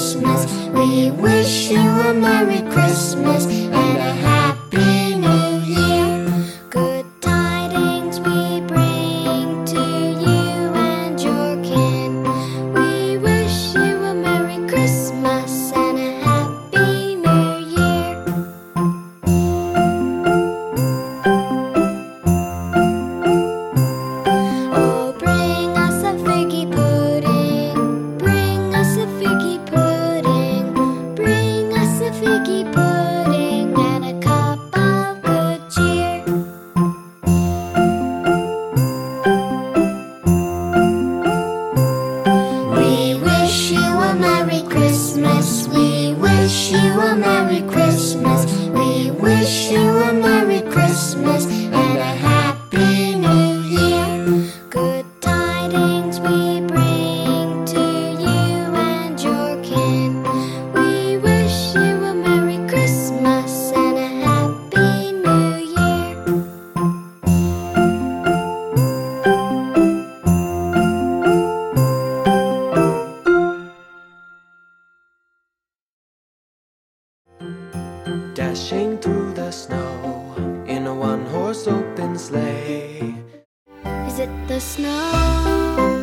Christmas. We wish you a Merry Christmas and a Happy New Year. Good tidings we bring to you and your kin. We wish you a Merry Christmas and a Happy New Year. Oh, bring us a figgy pudding. Bring us a figgy pudding. Bring us a figgy pudding and a cup of good cheer. We wish you a Merry Christmas. We wish you a Merry Christmas. We wish you a Merry Christmas and a Happy New Year. Good tidings we bring to you and your kin. We wish you a Merry Christmas and a Happy New Year. Dashing through the snow in a one-horse open sleigh. Is it the snow?